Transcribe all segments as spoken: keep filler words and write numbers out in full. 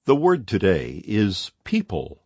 The word today is people.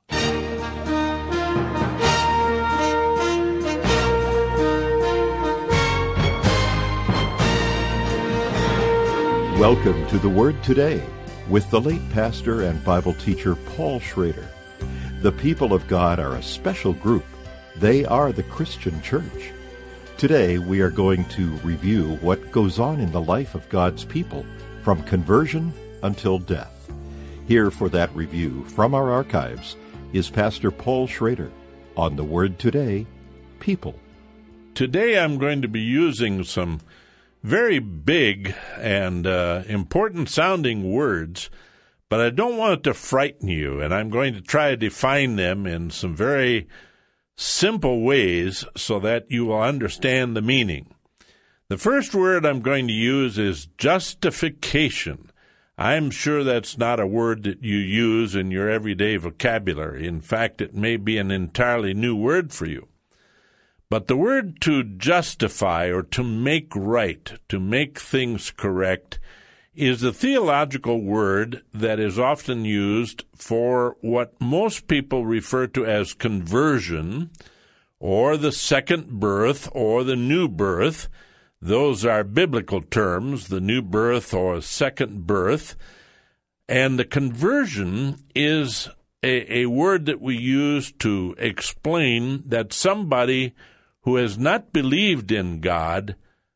Welcome to The Word Today with the late pastor and Bible teacher Paul Schrader. The people of God are a special group. They are the Christian church. Today we are going to review what goes on in the life of God's people from conversion until death. Here for that review from our archives is Pastor Paul Schrader on The Word Today, People. Today I'm going to be using some very big and uh, important sounding words, but I don't want it to frighten you, and I'm going to try to define them in some very simple ways so that you will understand the meaning. The first word I'm going to use is justification. I'm sure that's not a word that you use in your everyday vocabulary. In fact, it may be an entirely new word for you. But the word to justify or to make right, to make things correct, is the theological word that is often used for what most people refer to as conversion, or the second birth, or the new birth. Those are biblical terms, the new birth or second birth. And the conversion is a, a word that we use to explain that somebody who has not believed in God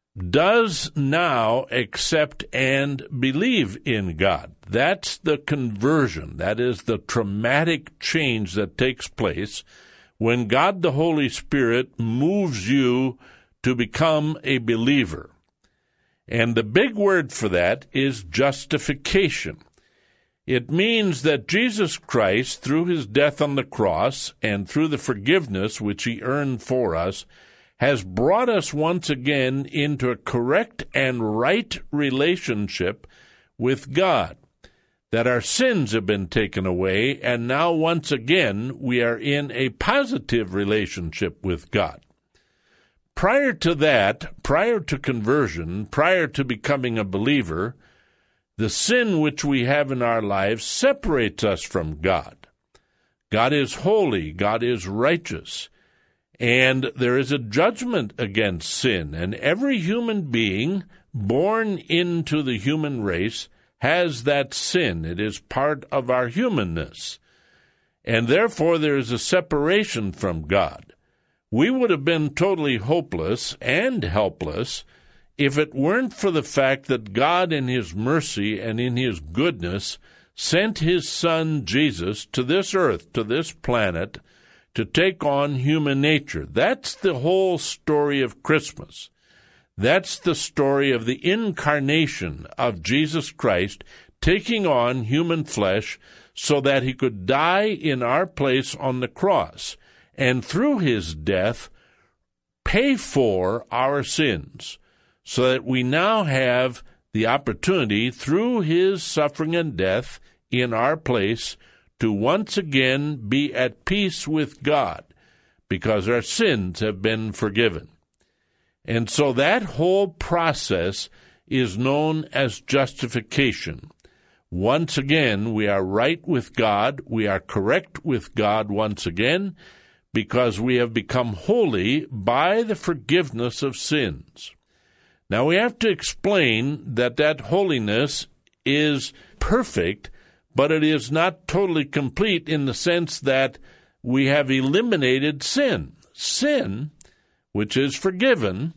does now accept and believe in God. That's the conversion. That is the traumatic change that takes place when God the Holy Spirit moves you to become a believer. And the big word for that is justification. It means that Jesus Christ, through his death on the cross and through the forgiveness which he earned for us, has brought us once again into a correct and right relationship with God, that our sins have been taken away, and now once again we are in a positive relationship with God. Prior to that, prior to conversion, prior to becoming a believer, the sin which we have in our lives separates us from God. God is holy, God is righteous, and there is a judgment against sin, and every human being born into the human race has that sin. It is part of our humanness, and therefore there is a separation from God. We would have been totally hopeless and helpless if it weren't for the fact that God in his mercy and in his goodness sent his Son Jesus to this earth, to this planet, to take on human nature. That's the whole story of Christmas. That's the story of the incarnation of Jesus Christ taking on human flesh so that he could die in our place on the cross, and through his death pay for our sins, so that we now have the opportunity, through his suffering and death in our place, to once again be at peace with God, because our sins have been forgiven. And so that whole process is known as justification. Once again, we are right with God, we are correct with God once again, because we have become holy by the forgiveness of sins. Now, we have to explain that that holiness is perfect, but it is not totally complete in the sense that we have eliminated sin. Sin, which is forgiven,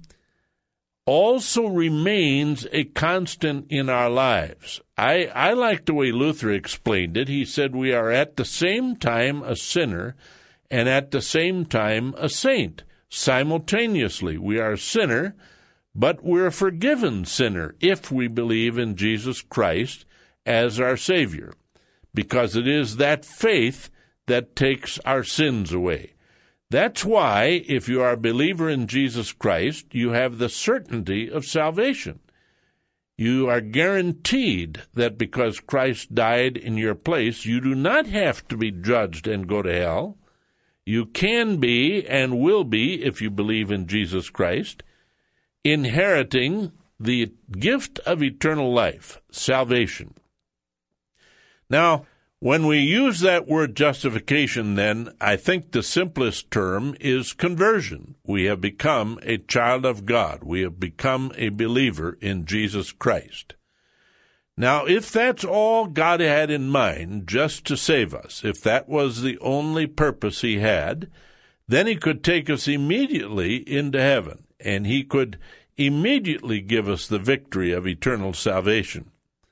also remains a constant in our lives. I, I like the way Luther explained it. He said we are at the same time a sinner and at the same time a saint. Simultaneously, we are a sinner, but we're a forgiven sinner if we believe in Jesus Christ as our Savior, because it is that faith that takes our sins away. That's why, if you are a believer in Jesus Christ, you have the certainty of salvation. You are guaranteed that because Christ died in your place, you do not have to be judged and go to hell. You can be and will be, if you believe in Jesus Christ, inheriting the gift of eternal life, salvation. Now, When we use that word justification, then, I think the simplest term is conversion. We have become a child of God. We have become a believer in Jesus Christ. Now, if that's all God had in mind, just to save us, if that was the only purpose he had, then he could take us immediately into heaven, and he could immediately give us the victory of eternal salvation.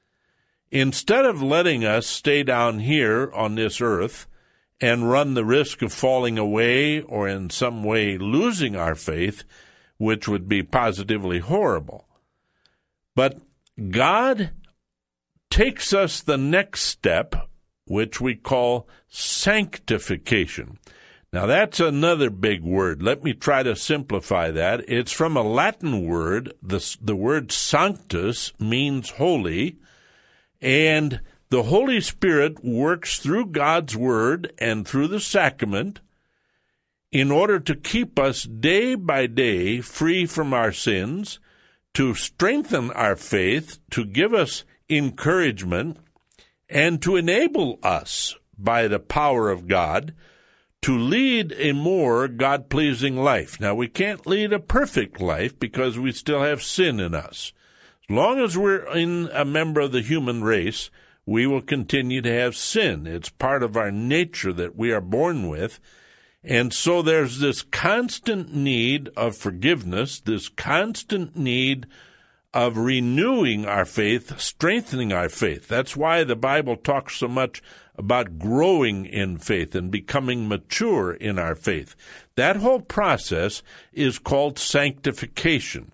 Instead of letting us stay down here on this earth and run the risk of falling away or in some way losing our faith, which would be positively horrible. But God takes us the next step, which we call sanctification. Now, that's another big word. Let me try to simplify that. It's from a Latin word. The, the word sanctus means holy, and the Holy Spirit works through God's Word and through the sacrament in order to keep us day by day free from our sins, to strengthen our faith, to give us encouragement, and to enable us, by the power of God, to lead a more God-pleasing life. Now, we can't lead a perfect life because we still have sin in us. As long as we're in a member of the human race, we will continue to have sin. It's part of our nature that we are born with. And so there's this constant need of forgiveness, this constant need of renewing our faith, strengthening our faith. That's why the Bible talks so much about growing in faith and becoming mature in our faith. That whole process is called sanctification.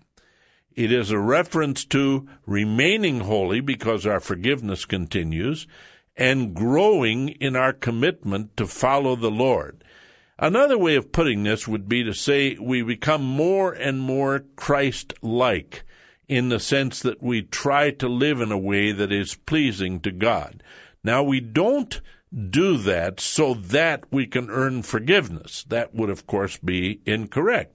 It is a reference to remaining holy because our forgiveness continues and growing in our commitment to follow the Lord. Another way of putting this would be to say we become more and more Christ-like in the sense that we try to live in a way that is pleasing to God. Now, we don't do that so that we can earn forgiveness. That would, of course, be incorrect.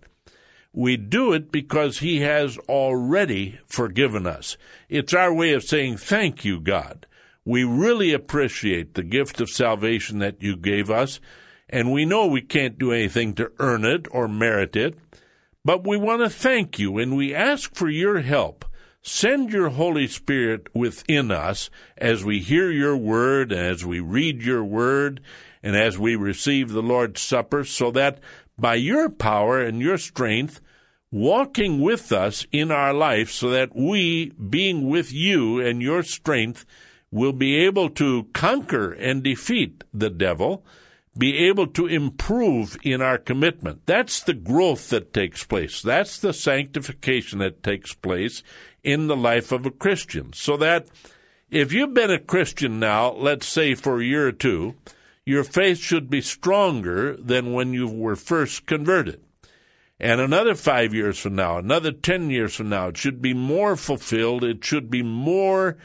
We do it because he has already forgiven us. It's our way of saying, thank you, God. We really appreciate the gift of salvation that you gave us, and we know we can't do anything to earn it or merit it, but we want to thank you, and we ask for your help. Send your Holy Spirit within us as we hear your word, and as we read your word, and as we receive the Lord's Supper, so that by your power and your strength, walking with us in our life, so that we, being with you and your strength, will be able to conquer and defeat the devil, be able to improve in our commitment. That's the growth that takes place. That's the sanctification that takes place in the life of a Christian. So that if you've been a Christian now, let's say for a year or two, your faith should be stronger than when you were first converted. And another five years from now, another ten years from now, it should be more fulfilled. It should be more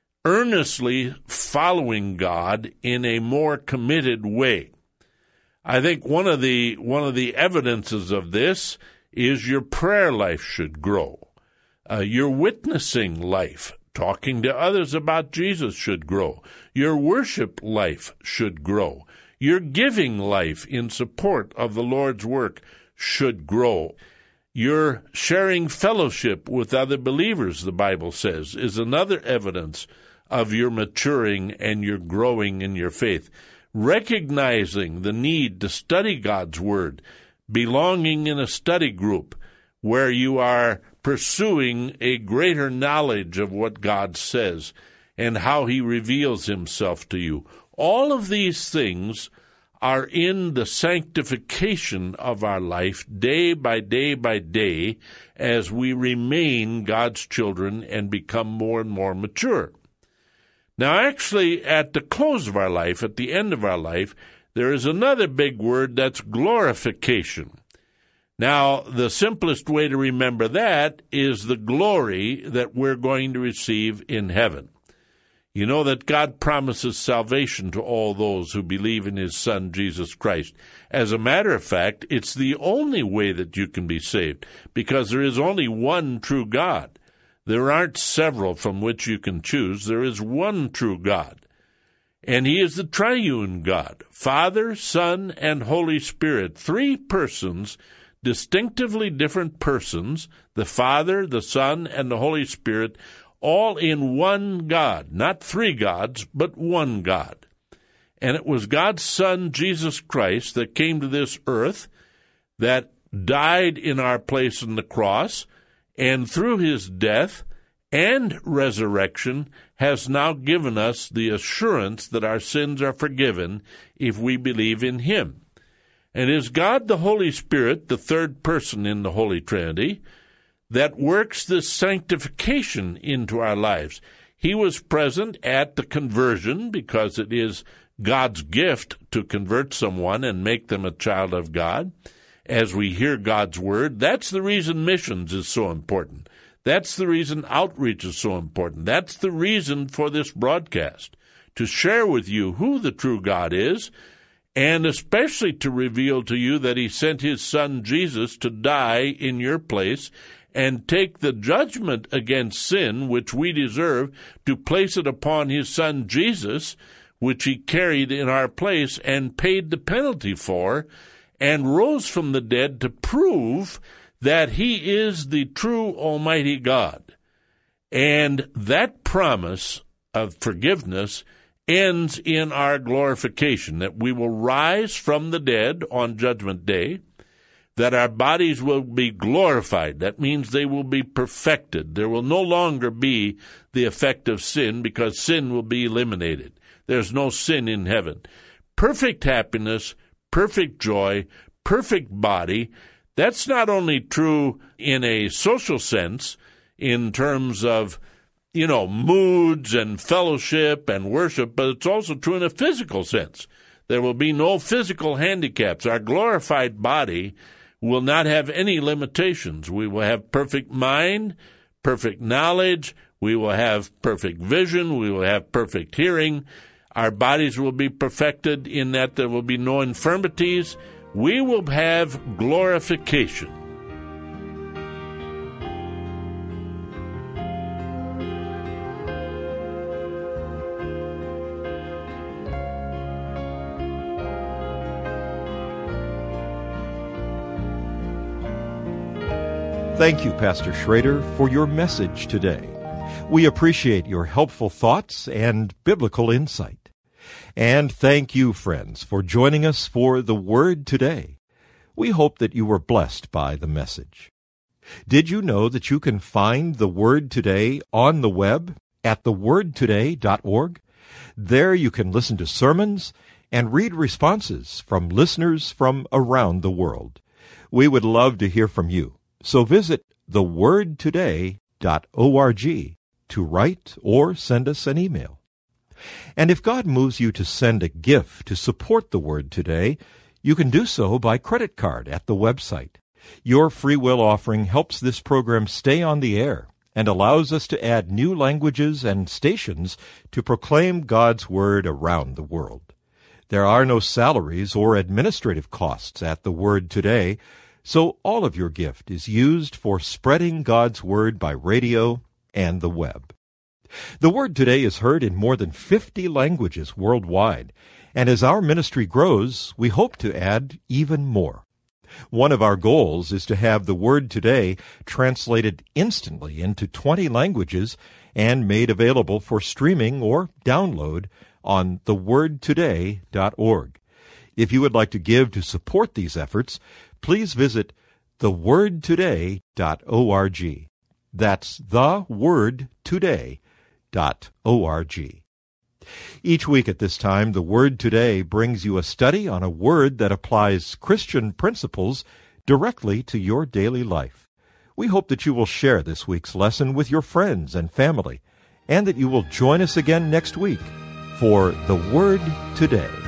earnestly following God in a more committed way. I think one of the one of the evidences of this is your prayer life should grow. Uh, your witnessing life, talking to others about Jesus, should grow. Your worship life should grow. Your giving life in support of the Lord's work should grow. Your sharing fellowship with other believers, the Bible says, is another evidence of your maturing and your growing in your faith. Recognizing the need to study God's Word, belonging in a study group where you are pursuing a greater knowledge of what God says and how he reveals himself to you. All of these things are in the sanctification of our life day by day by day as we remain God's children and become more and more mature. Now, actually, at the close of our life, at the end of our life, there is another big word that's glorification. Now, the simplest way to remember that is the glory that we're going to receive in heaven. You know that God promises salvation to all those who believe in his Son, Jesus Christ. As a matter of fact, it's the only way that you can be saved, because there is only one true God. There aren't several from which you can choose. There is one true God. And he is the triune God, Father, Son, and Holy Spirit, three persons, distinctively different persons, the Father, the Son, and the Holy Spirit, all in one God, not three gods, but one God. And it was God's Son, Jesus Christ, that came to this earth, that died in our place on the cross, and through his death and resurrection has now given us the assurance that our sins are forgiven if we believe in him. And it is God the Holy Spirit, the third person in the Holy Trinity, that works this sanctification into our lives. He was present at the conversion because it is God's gift to convert someone and make them a child of God. As we hear God's word, that's the reason missions is so important. That's the reason outreach is so important. That's the reason for this broadcast, to share with you who the true God is, and especially to reveal to you that he sent his Son Jesus to die in your place and take the judgment against sin, which we deserve, to place it upon his Son Jesus, which he carried in our place and paid the penalty for, and rose from the dead to prove that he is the true Almighty God. And that promise of forgiveness ends in our glorification, that we will rise from the dead on Judgment Day, that our bodies will be glorified. That means they will be perfected. There will no longer be the effect of sin because sin will be eliminated. There's no sin in heaven. Perfect happiness, perfect joy, perfect body. That's not only true in a social sense, in terms of, you know, moods and fellowship and worship, but it's also true in a physical sense. There will be no physical handicaps. Our glorified body will not have any limitations. We will have perfect mind, perfect knowledge. We will have perfect vision. We will have perfect hearing. Our bodies will be perfected in that there will be no infirmities. We will have glorification. Thank you, Pastor Schrader, for your message today. We appreciate your helpful thoughts and biblical insight. And thank you, friends, for joining us for The Word Today. We hope that you were blessed by the message. Did you know that you can find The Word Today on the web at the word today dot org? There you can listen to sermons and read responses from listeners from around the world. We would love to hear from you. So visit the word today dot org to write or send us an email. And if God moves you to send a gift to support the Word Today, you can do so by credit card at the website. Your free will offering helps this program stay on the air and allows us to add new languages and stations to proclaim God's Word around the world. There are no salaries or administrative costs at the Word Today, so all of your gift is used for spreading God's Word by radio and the web. The Word Today is heard in more than fifty languages worldwide, and as our ministry grows, we hope to add even more. One of our goals is to have the Word Today translated instantly into twenty languages and made available for streaming or download on the word today dot org. If you would like to give to support these efforts, please visit the word today dot org. That's the word today dot org. Each week at this time, The Word Today brings you a study on a word that applies Christian principles directly to your daily life. We hope that you will share this week's lesson with your friends and family, and that you will join us again next week for The Word Today.